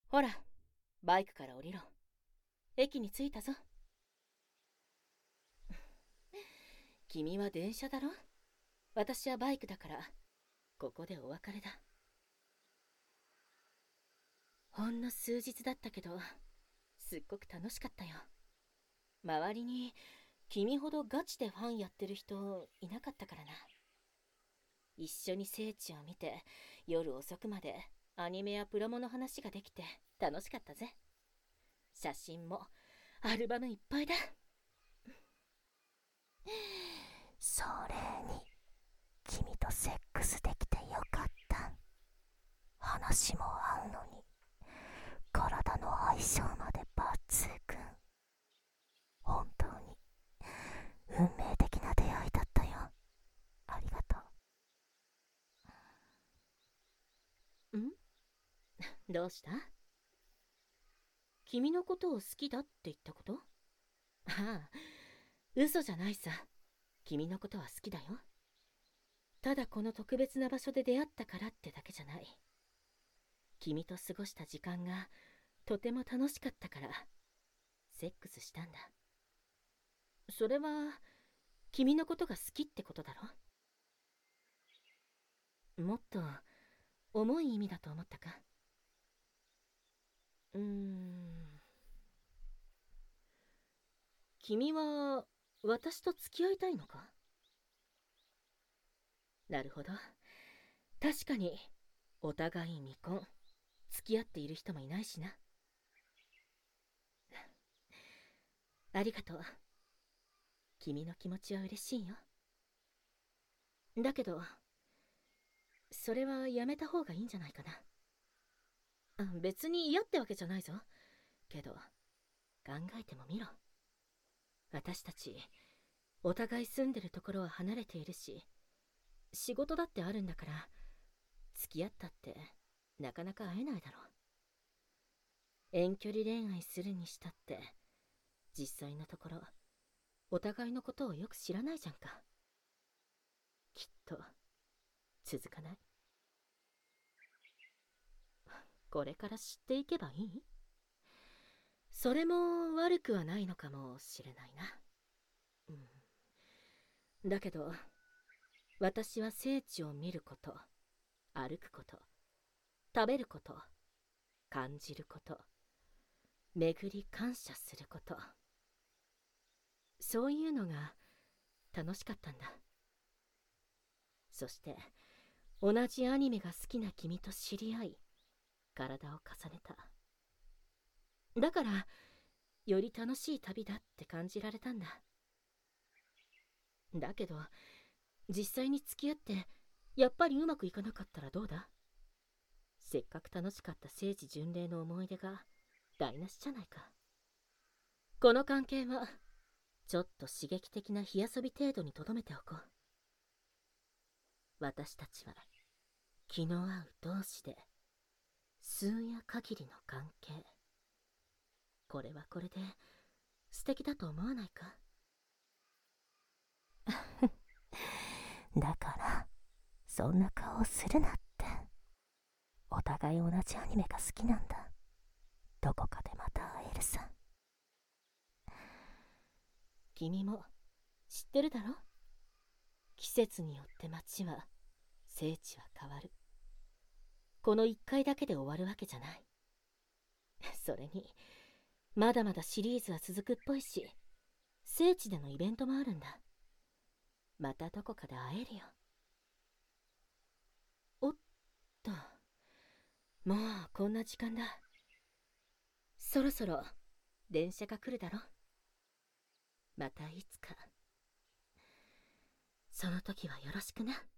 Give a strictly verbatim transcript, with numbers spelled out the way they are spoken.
ほら、バイクから降りろ。駅に着いたぞ。君は電車だろ？私はバイクだから、ここでお別れだ。ほんの数日だったけど、すっごく楽しかったよ。周りに君ほどガチでファンやってる人いなかったからな。一緒に聖地を見て、夜遅くまでアニメやプロモの話ができて楽しかったぜ。写真もアルバムいっぱいだ。 それに君とセックスできてよかった。話も合うのに体の相性まで抜群。本当に運命的な出会いだったよ。ありがとう。ん？どうした？君のことを好きだって言ったこと？ああ、嘘じゃないさ。君のことは好きだよ。ただこの特別な場所で出会ったからってだけじゃない。君と過ごした時間がとても楽しかったからセックスしたんだ。それは君のことが好きってことだろ？もっと重い意味だと思ったか？うーん。君は私と付き合いたいのか？なるほど。確かにお互い未婚、付き合っている人もいないしな。ありがとう。君の気持ちは嬉しいよ。だけどそれはやめた方がいいんじゃないかな。あ、別に嫌ってわけじゃないぞ。けど考えてもみろ。私たちお互い住んでるところは離れているし、仕事だってあるんだから、付き合ったってなかなか会えないだろう。遠距離恋愛するにしたって実際のところお互いのことをよく知らないじゃんか。きっと続かない。これから知っていけばいい？それも悪くはないのかもしれないな。うん、だけど私は聖地を見ること、歩くこと、食べること、感じること、巡り感謝すること、そういうのが楽しかったんだ。そして同じアニメが好きな君と知り合い、体を重ねた。だからより楽しい旅だって感じられたんだ。だけど実際に付き合ってやっぱりうまくいかなかったらどうだ？せっかく楽しかった聖地巡礼の思い出が台無しじゃないか。この関係はちょっと刺激的な火遊び程度にとどめておこう。私たちは気の合う同士で数夜限りの関係。これはこれで素敵だと思わないか？ だからそんな顔するなって。お互い同じアニメが好きなんだ。どこかでまた会えるさ。 君も知ってるだろ？季節によって街は、聖地は変わる。この一回だけで終わるわけじゃない。それにまだまだシリーズは続くっぽいし、聖地でのイベントもあるんだ。またどこかで会えるよ。おっと、もうこんな時間だ。そろそろ電車が来るだろ。またいつか。その時はよろしくな。